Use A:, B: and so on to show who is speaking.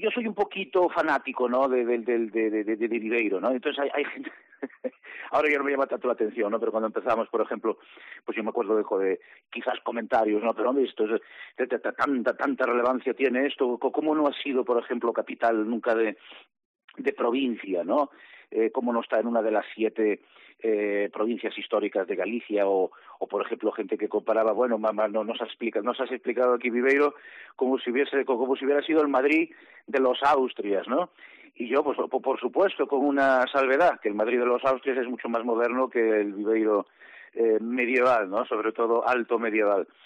A: yo soy un poquito fanático, ¿no?, de Viveiro, ¿no? Entonces hay gente... Ahora ya no me llama tanto la atención, ¿no? Pero cuando empezamos, por ejemplo, pues yo me acuerdo de quizás comentarios, ¿no? Pero hombre, esto es, tanta relevancia tiene esto, ¿cómo no ha sido, por ejemplo, capital nunca de provincia, ¿no? Cómo no está en una de las 7 provincias históricas de Galicia, o por ejemplo gente que comparaba, bueno, mamá, no nos has explicado aquí Viveiro como si hubiera sido el Madrid de los Austrias, ¿no? Y yo, pues por supuesto, con una salvedad, que el Madrid de los Austrias es mucho más moderno que el Viveiro medieval, ¿no? Sobre todo alto medieval.